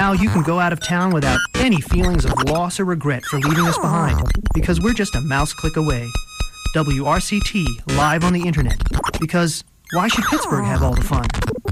Now you can go out of town without any feelings of loss or regret for leaving us behind, because we're just a mouse click away. WRCT, live on the internet. Because why should Pittsburgh have all the fun?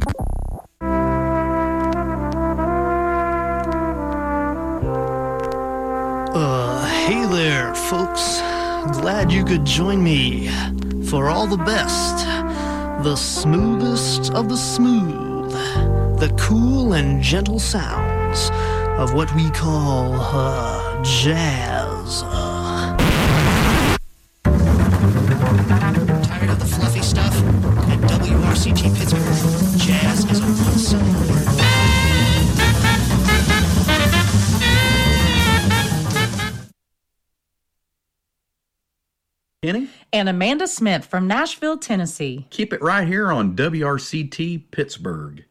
Hey there, folks. Glad you could join me for all the best, the smoothest of the smooth, the cool and gentle sounds of what we call jazz. Tired of the fluffy stuff? At WRCT Pittsburgh, jazz is a one-syllable word. Kenny? And Amanda Smith from Nashville, Tennessee. Keep it right here on WRCT Pittsburgh.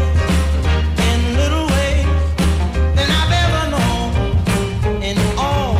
All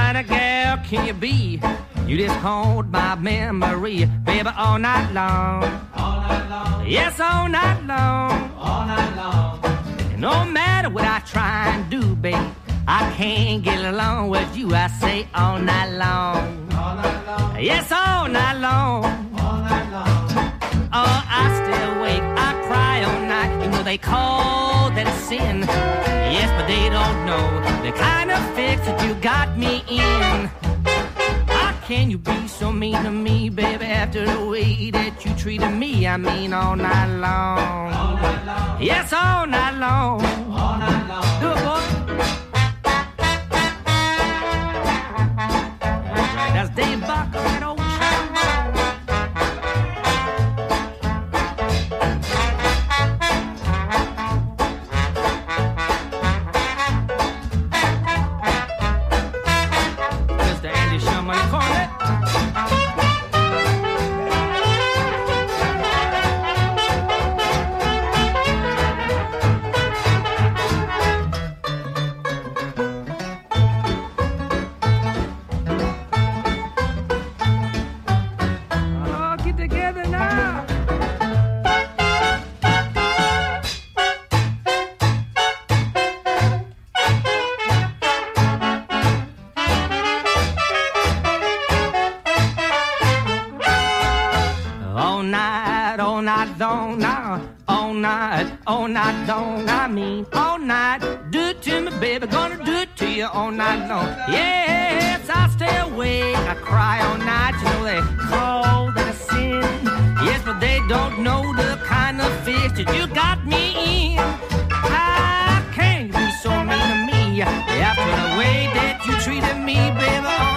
kind of gal can you be? You just hold my memory, baby, all night long. All night long. Yes, all night long. All night long. And no matter what I try and do, baby, I can't get along with you. I say all night long. All night long. Yes, all night long. All night long. Oh, I stay awake, I cry all night. You know they call that a sin. Yes, but they don't know the kind of fix that you got me in. How can you be so mean to me, baby, after the way that you treated me? I mean all night long. All night long. Yes, all night long. All night long. Do it, boy. That's right, that's Dave Barker, that old all night long, I mean all night. Do it to me, baby, gonna do it to you all night long. Yes, I stay awake, I cry all night. You know they call that a sin. Yes, but they don't know the kind of fix that you got me in. How can you be so mean to me after the way that you treated me, baby?